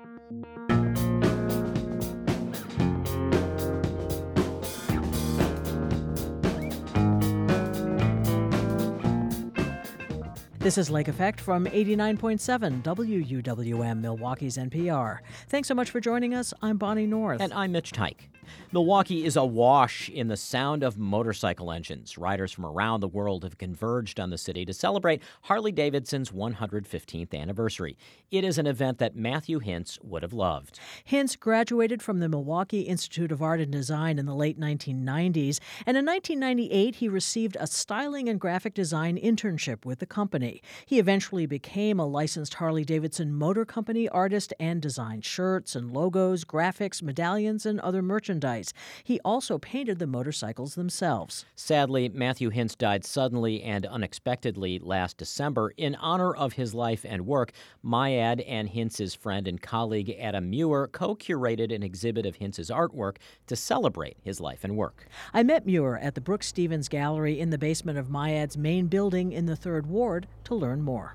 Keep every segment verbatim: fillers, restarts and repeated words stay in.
This is Lake Effect from eighty-nine point seven W U W M, Milwaukee's N P R. Thanks so much for joining us. I'm Bonnie North. And I'm Mitch Tyke. Milwaukee is awash in the sound of motorcycle engines. Riders from around the world have converged on the city to celebrate Harley-Davidson's one hundred fifteenth anniversary. It is an event that Matthew Hintz would have loved. Hintz graduated from the Milwaukee Institute of Art and Design in the late nineteen nineties, and in nineteen ninety-eight he received a styling and graphic design internship with the company. He eventually became a licensed Harley-Davidson Motor Company artist and designed shirts and logos, graphics, medallions, and other merchandise. He also painted the motorcycles themselves. Sadly, Matthew Hintz died suddenly and unexpectedly last December. In honor of his life and work, Myad and Hintz's friend and colleague Adam Muir co-curated an exhibit of Hintz's artwork to celebrate his life and work. I met Muir at the Brooks Stevens Gallery in the basement of Myad's main building in the Third Ward to learn more.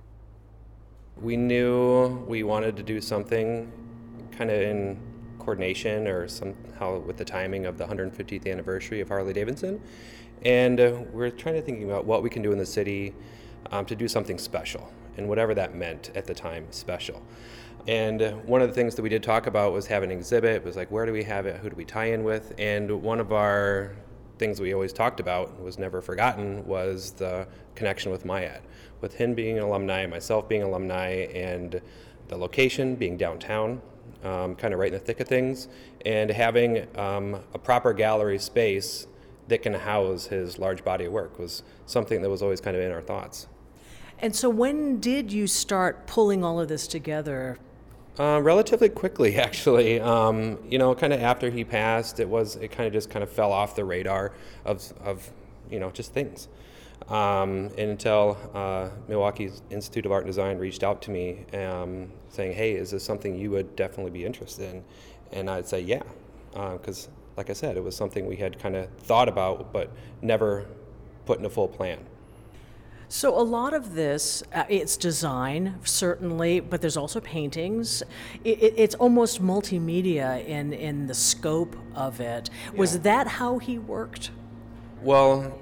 We knew we wanted to do something kind of in coordination or somehow with the timing of the one hundred fiftieth anniversary of Harley-Davidson. And uh, we're trying to think about what we can do in the city um, to do something special, and whatever that meant at the time, special. And uh, one of the things that we did talk about was having an exhibit. It was like, where do we have it? Who do we tie in with? And one of our things we always talked about, was never forgotten, was the connection with Myad. With him being an alumni, myself being an alumni, and the location being downtown, um, kind of right in the thick of things, and having um, a proper gallery space that can house his large body of work was something that was always kind of in our thoughts. And so when did you start pulling all of this together? Uh, relatively quickly, actually. Um, you know, kind of after he passed, it was it kind of just kind of fell off the radar of of you know just things. Um, and until uh, Milwaukee Institute of Art and Design reached out to me, um, saying, "Hey, is this something you would definitely be interested in?" And I'd say, "Yeah," because, uh, like I said, it was something we had kind of thought about, but never put in a full plan. So a lot of this, uh, it's design, certainly, but there's also paintings. It, it, it's almost multimedia in, in the scope of it. Yeah. Was that how he worked? Well,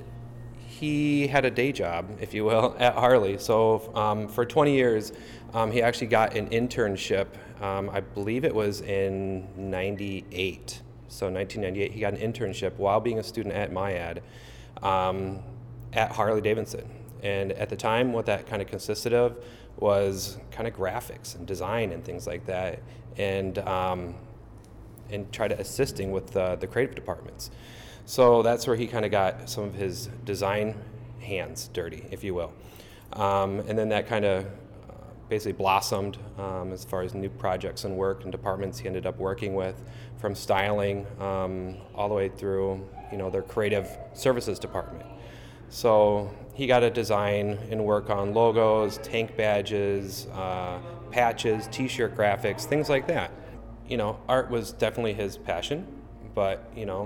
he had a day job, if you will, at Harley. So um, for twenty years, um, he actually got an internship. Um, I believe it was in ninety-eight. So nineteen ninety-eight, he got an internship while being a student at Myad. Um, at Harley-Davidson. And at the time, what that kind of consisted of was kind of graphics and design and things like that, and um, and try to assisting with uh, the creative departments. So that's where he kind of got some of his design hands dirty, if you will. Um, and then that kind of uh, basically blossomed um, as far as new projects and work and departments he ended up working with, from styling um, all the way through, you know, their creative services department. So he got to design and work on logos, tank badges, uh, patches, t-shirt graphics, things like that. You know, art was definitely his passion, but, you know,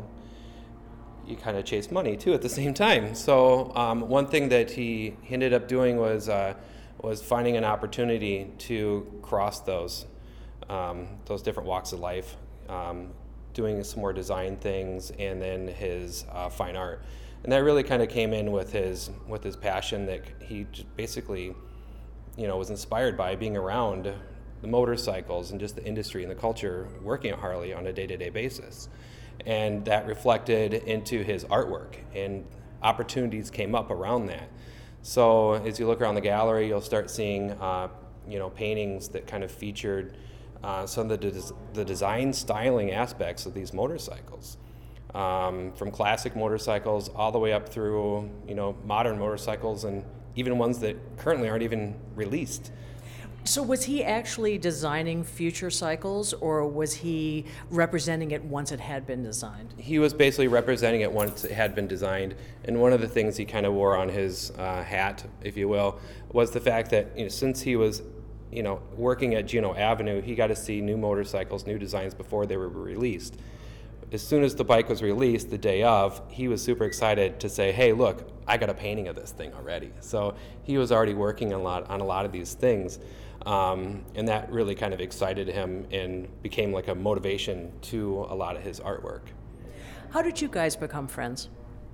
you kind of chase money too at the same time. So um, one thing that he ended up doing was uh, was finding an opportunity to cross those um, those different walks of life, um, doing some more design things, and then his uh, fine art. And that really kind of came in with his with his passion that he just basically, you know, was inspired by being around the motorcycles and just the industry and the culture working at Harley on a day-to-day basis. And that reflected into his artwork, and opportunities came up around that. So as you look around the gallery, you'll start seeing, uh, you know, paintings that kind of featured uh, some of the, des- the design styling aspects of these motorcycles. Um, from classic motorcycles all the way up through, you know, modern motorcycles, and even ones that currently aren't even released. So was he actually designing future cycles, or was he representing it once it had been designed? He was basically representing it once it had been designed. And one of the things he kind of wore on his uh, hat, if you will, was the fact that, you know, since he was, you know, working at Juneau Avenue, he got to see new motorcycles, new designs before they were released. As soon as the bike was released the day of, he was super excited to say, hey, look, I got a painting of this thing already. So he was already working on a lot, on a lot of these things. Um, and that really kind of excited him and became like a motivation to a lot of his artwork. How did you guys become friends?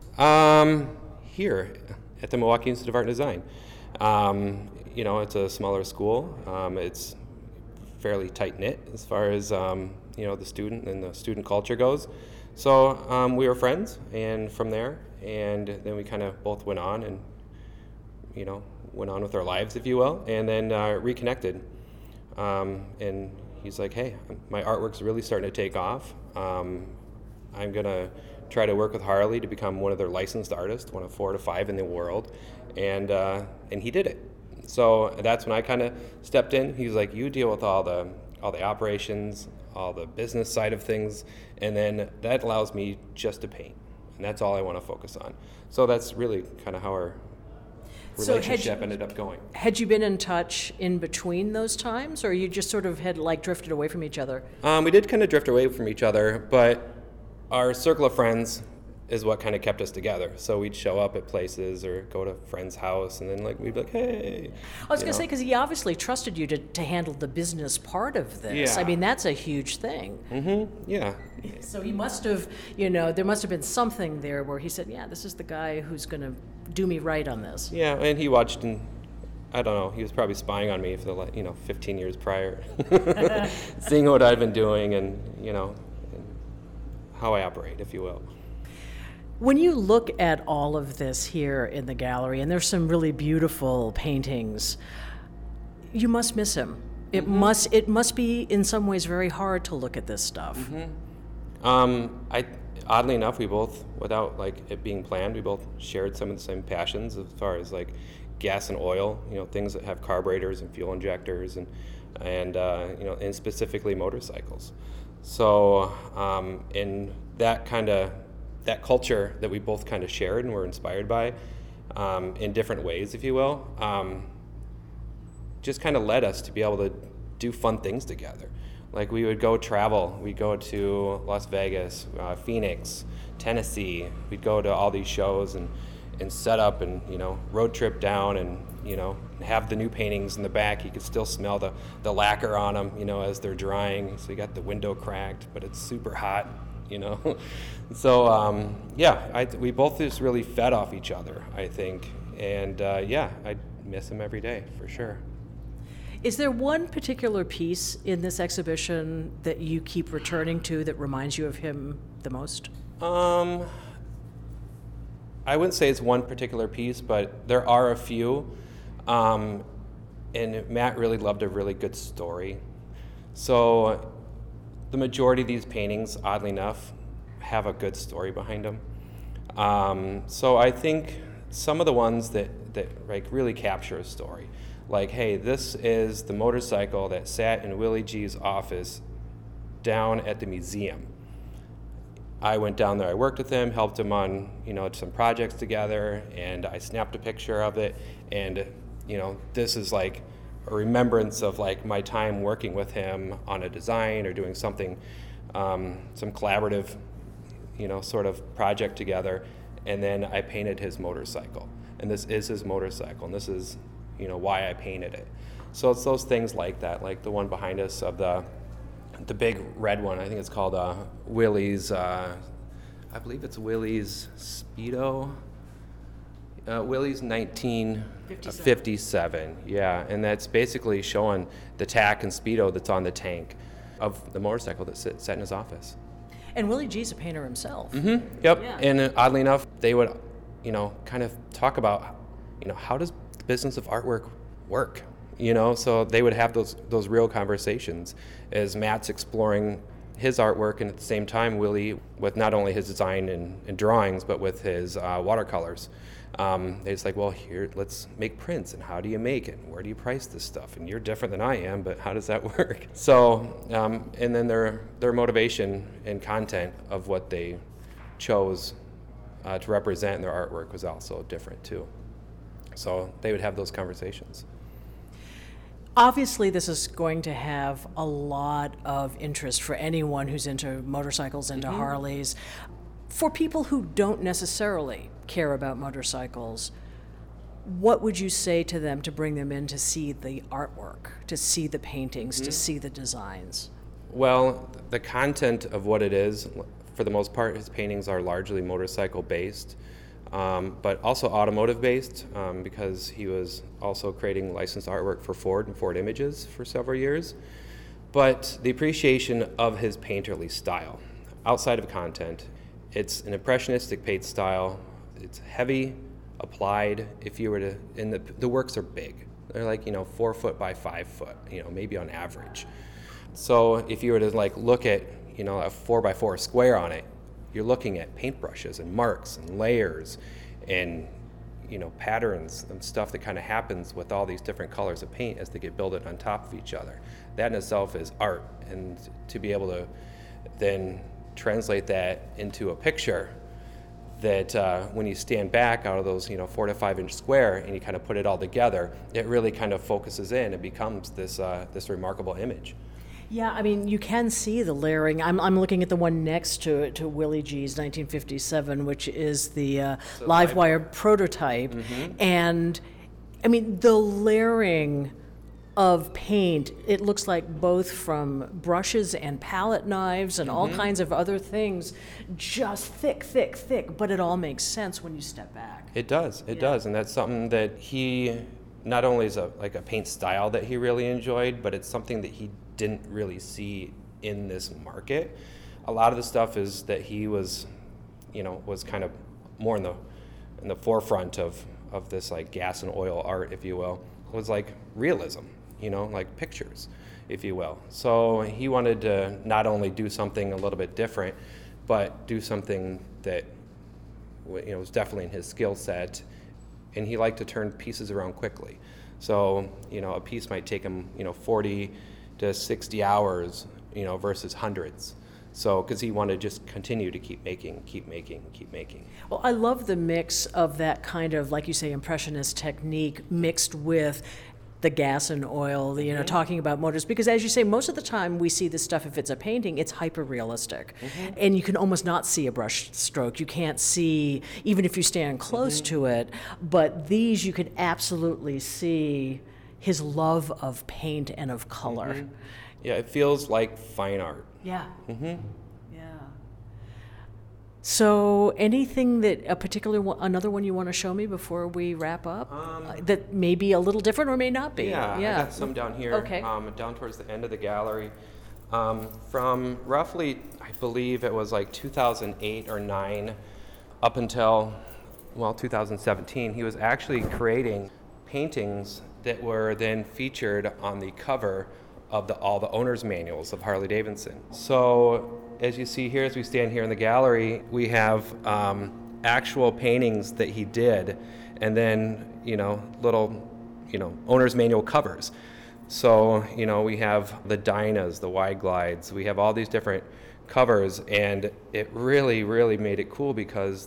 Um, here at the Milwaukee Institute of Art and Design. Um, you know, it's a smaller school. Um, it's fairly tight-knit as far as, um, you know, the student and the student culture goes. So um, we were friends, and from there, and then we kind of both went on and, you know, went on with our lives, if you will, and then uh, reconnected. Um, and he's like, hey, my artwork's really starting to take off. Um, I'm going to try to work with Harley to become one of their licensed artists, one of four to five in the world. And uh, and he did it. So that's when I kind of stepped in. He was like, you deal with all the all the operations, all the business side of things, and then that allows me just to paint. And that's all I want to focus on. So that's really kind of how our relationship so you, ended up going. Had you been in touch in between those times, or you just sort of had like drifted away from each other? Um, we did kind of drift away from each other, but our circle of friends is what kind of kept us together. So we'd show up at places or go to a friend's house, and then like we'd be like, hey. I was going to say, because he obviously trusted you to, to handle the business part of this. Yeah. I mean, that's a huge thing. Mm-hmm, yeah. So he must have, you know, there must have been something there where he said, yeah, this is the guy who's going to do me right on this. Yeah, and he watched, and I don't know, he was probably spying on me for the, you know, fifteen years prior, seeing what I'd been doing and, you know, and how I operate, if you will. When you look at all of this here in the gallery, and there's some really beautiful paintings, you must miss him. It mm-hmm. must it must be in some ways very hard to look at this stuff. Mm-hmm. Um, I oddly enough, we both, without like it being planned, we both shared some of the same passions as far as like gas and oil. You know, things that have carburetors and fuel injectors, and and uh, you know, and specifically motorcycles. So um, in that kind of that culture that we both kind of shared and were inspired by um, in different ways, if you will, um, just kind of led us to be able to do fun things together. Like we would go travel, we'd go to Las Vegas, uh, Phoenix, Tennessee, we'd go to all these shows and, and set up and, you know, road trip down and, you know, have the new paintings in the back. You could still smell the, the lacquer on them, you know, as they're drying. So you got the window cracked, but it's super hot. You know, so um, yeah, I, we both just really fed off each other, I think, and uh, yeah, I miss him every day for sure. Is there one particular piece in this exhibition that you keep returning to that reminds you of him the most? Um, I wouldn't say it's one particular piece, but there are a few, um, and Matt really loved a really good story, so. The majority of these paintings, oddly enough, have a good story behind them. Um, so I think some of the ones that, that like really capture a story, like, hey, this is the motorcycle that sat in Willie G's office down at the museum. I went down there, I worked with him, helped him on, you know, some projects together, and I snapped a picture of it, and, you know, this is like a remembrance of like my time working with him on a design or doing something, um, some collaborative, you know, sort of project together. And then I painted his motorcycle, and this is his motorcycle, and this is, you know, why I painted it. So it's those things like that, like the one behind us of the the big red one. I think it's called uh, Willie's. Uh, I believe it's Willie's Speedo. Uh, Willie's nineteen fifty-seven, yeah, and that's basically showing the tack and speedo that's on the tank of the motorcycle that sit, sat in his office. And Willie G's a painter himself. Mm-hmm. Yep. Yeah. And uh, oddly enough, they would, you know, kind of talk about, you know, how does the business of artwork work? You know, so they would have those those real conversations as Matt's exploring his artwork, and at the same time, Willie, with not only his design and, and drawings, but with his uh, watercolors. Um, it's like, well, here, let's make prints, and how do you make it? And where do you price this stuff? And you're different than I am, but how does that work? So, um, and then their their motivation and content of what they chose uh, to represent in their artwork was also different too. So they would have those conversations. Obviously, this is going to have a lot of interest for anyone who's into motorcycles, into mm-hmm. Harleys. For people who don't necessarily care about motorcycles, What would you say to them to bring them in to see the artwork, to see the paintings, Mm-hmm. to see the designs? Well, the content of what it is, for the most part, his paintings are largely motorcycle based, um, but also automotive based, um, because he was also creating licensed artwork for Ford and Ford Images for several years. But the appreciation of his painterly style, outside of content, it's an impressionistic paint style. It's heavy, applied. If you were to, and the the works are big. They're like, you know, four foot by five foot, you know, maybe on average. So if you were to like look at, you know, a four by four square on it, you're looking at paintbrushes and marks and layers and, you know, patterns and stuff that kind of happens with all these different colors of paint as they get built on top of each other. That in itself is art, and to be able to then translate that into a picture that uh, when you stand back out of those, you know, four to five inch square and you kind of put it all together, it really kind of focuses in and becomes this uh, this remarkable image. Yeah, I mean, you can see the layering. I'm, I'm looking at the one next to it, to Willie G's nineteen fifty-seven, which is the uh, So live live- wire prototype. And, I mean, the layering of paint, it looks like both from brushes and palette knives and all kinds of other things, just thick, thick, thick, but it all makes sense when you step back. It does, it Yeah. does, and that's something that he not only is a like a paint style that he really enjoyed, but it's something that he didn't really see in this market. A lot of the stuff is that he was, you know, was kind of more in the in the forefront of of this like gas and oil art, if you will, was like realism, you know, like pictures, if you will. So he wanted to not only do something a little bit different, but do something that, you know, was definitely in his skill set, and he liked to turn pieces around quickly. So, you know, a piece might take him, you know, forty to sixty hours, you know, versus hundreds. So, because he wanted to just continue to keep making, keep making, keep making. Well, I love the mix of that kind of, like you say, impressionist technique mixed with the gas and oil, you know, talking about motors, because as you say, most of the time we see this stuff, if it's a painting, it's hyper realistic. And you can almost not see a brush stroke. You can't see, even if you stand close to it, but these you could absolutely see his love of paint and of color. Yeah, it feels like fine art. Yeah. Yeah. So, anything that a particular one, another one you want to show me before we wrap up, uh, that may be a little different or may not be? Yeah, I got some down here, Okay. um, down towards the end of the gallery. Um, from roughly, I believe it was like two thousand eight or nine, up until, well, two thousand seventeen, he was actually creating paintings that were then featured on the cover of the, all the owner's manuals of Harley Davidson. So as you see here, as we stand here in the gallery, we have um, actual paintings that he did, and then, you know, little, you know, owner's manual covers. So, you know, we have the Dynas, the Wide Glides, we have all these different covers, and it really, really made it cool because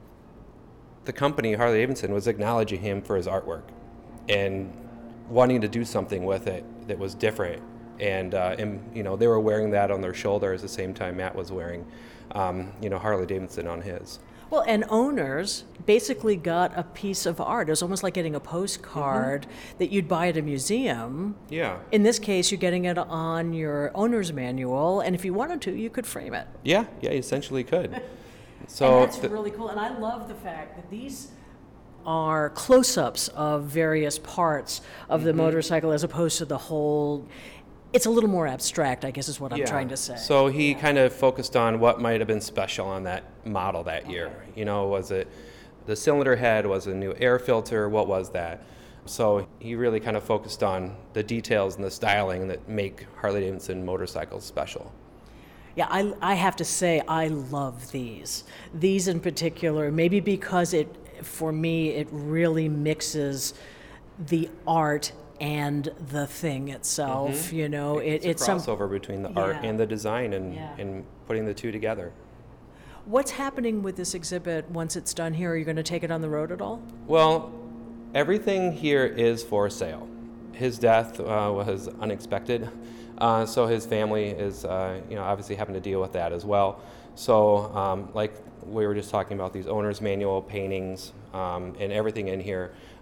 the company, Harley Davidson, was acknowledging him for his artwork and wanting to do something with it that was different. And, uh, and you know, they were wearing that on their shoulders at the same time Matt was wearing, um, you know, Harley Davidson on his. Well, and owners basically got a piece of art. It was almost like getting a postcard that you'd buy at a museum. Yeah. In this case, you're getting it on your owner's manual, and if you wanted to, you could frame it. Yeah, yeah, you essentially could. So and that's the- really cool. And I love the fact that these are close-ups of various parts of the motorcycle as opposed to the whole. It's a little more abstract, I guess is what I'm Yeah. trying to say. So he kind of focused on what might have been special on that model that year. You know, was it the cylinder head? Was it a new air filter? What was that? So he really kind of focused on the details and the styling that make Harley Davidson motorcycles special. Yeah, I, I have to say, I love these. These in particular, maybe because it, for me, it really mixes the art and the thing itself. You know, it, It's a it's some. crossover between the art Yeah. and the design, and, Yeah. and putting the two together. What's happening with this exhibit once it's done here? Are you going to take it on the road at all? Well, everything here is for sale. His death uh, was unexpected, uh, so his family is, uh, you know, obviously having to deal with that as well. So, um, like we were just talking about, these owner's manual paintings um, and everything in here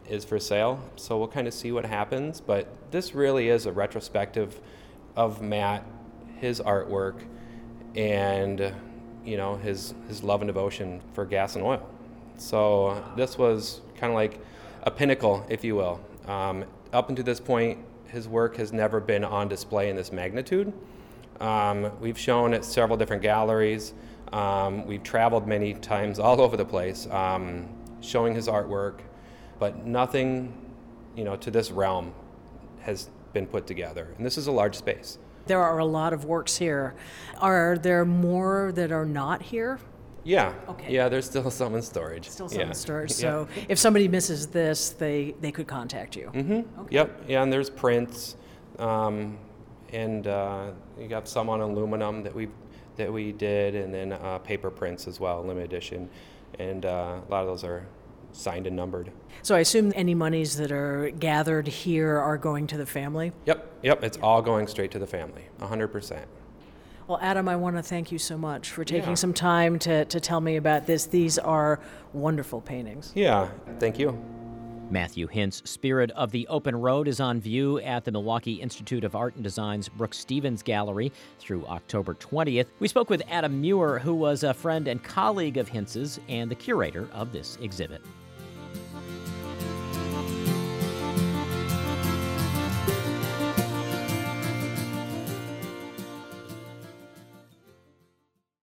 is for sale, so we'll kind of see what happens. But this really is a retrospective of Matt, his artwork, and you know his his love and devotion for gas and oil. So this was kind of like a pinnacle, if you will. Um, up until this point, his work has never been on display in this magnitude. Um, we've shown at several different galleries. Um, we've traveled many times all over the place, um, showing his artwork, but nothing, you know, to this realm has been put together. And this is a large space. There are a lot of works here. Are there more that are not here? Yeah. Okay. Yeah, there's still some in storage. Still some yeah. in storage. Yeah. So if somebody misses this, they, they could contact you. Mm-hmm. Okay. Yep. Yeah, and there's prints, um, and uh, you got some on aluminum that we that we did, and then uh, paper prints as well, limited edition, and uh, a lot of those are signed and numbered. So I assume any monies that are gathered here are going to the family? Yep. Yep. It's all going straight to the family, one hundred percent. Well, Adam, I want to thank you so much for taking Yeah. some time to, to tell me about this. These are wonderful paintings. Yeah. Thank you. Matthew Hintz' Spirit of the Open Road is on view at the Milwaukee Institute of Art and Design's Brooks Stevens Gallery through October twentieth. We spoke with Adam Muir, who was a friend and colleague of Hintz's and the curator of this exhibit.